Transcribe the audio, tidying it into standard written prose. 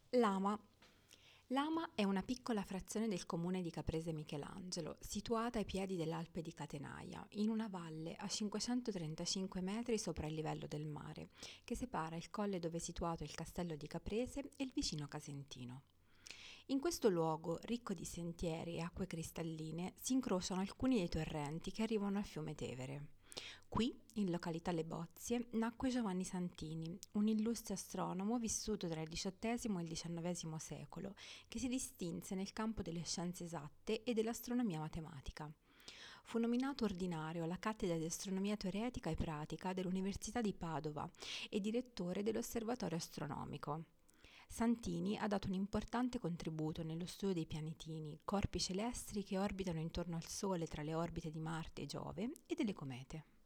Lama. Lama è una piccola frazione del comune di Caprese Michelangelo, situata ai piedi dell'Alpe di Catenaia, in una valle a 535 metri sopra il livello del mare, che separa il colle dove è situato il castello di Caprese e il vicino Casentino. In questo luogo, ricco di sentieri e acque cristalline, si incrociano alcuni dei torrenti che arrivano al fiume Tevere. Qui, in località Le Bozie, nacque Giovanni Santini, un illustre astronomo vissuto tra il XVIII e il XIX secolo, che si distinse nel campo delle scienze esatte e dell'astronomia matematica. Fu nominato ordinario alla cattedra di astronomia teoretica e pratica dell'Università di Padova e direttore dell'Osservatorio astronomico. Santini ha dato un importante contributo nello studio dei pianetini, corpi celesti che orbitano intorno al Sole tra le orbite di Marte e Giove, e delle comete.